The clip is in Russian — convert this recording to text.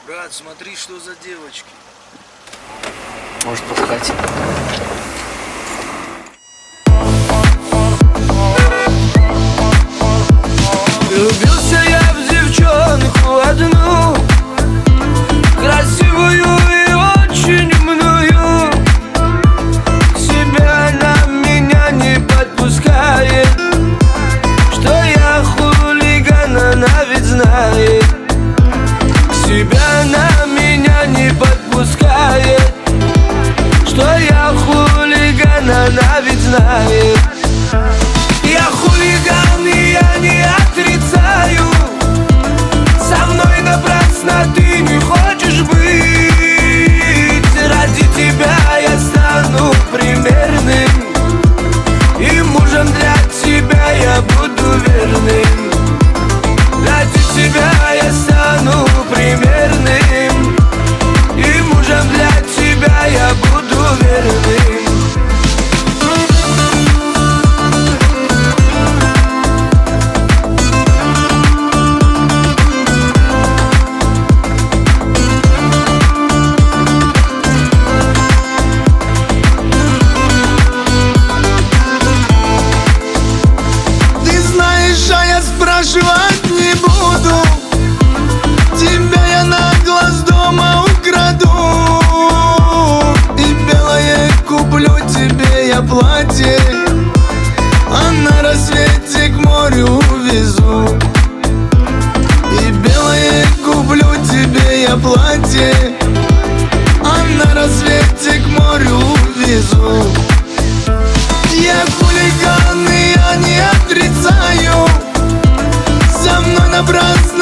Брат, смотри, что за девочки. Может, подхватить? Влюбился я в девчонку одну, красивую и очень умную. К себе она меня не подпускает, что я хулиган, она ведь знает. К себе она меня не подпускает, что я хулиган, она ведь знает. Я хулиган, и я не отрицаю. Со мной напрасно ты не хочешь быть. Ради тебя я стану примерным, и мужем для тебя я буду верным. Ради тебя я стану примерным, и мужем для тебя я буду верным. Спрашивать не буду, тебя я на глаз дома украду, и белое куплю тебе я платье, а на рассвете к морю увезу. И белое куплю тебе я платье, а на рассвете к морю увезу. Я хулиган, и я не отрицаю. Со мной напрасно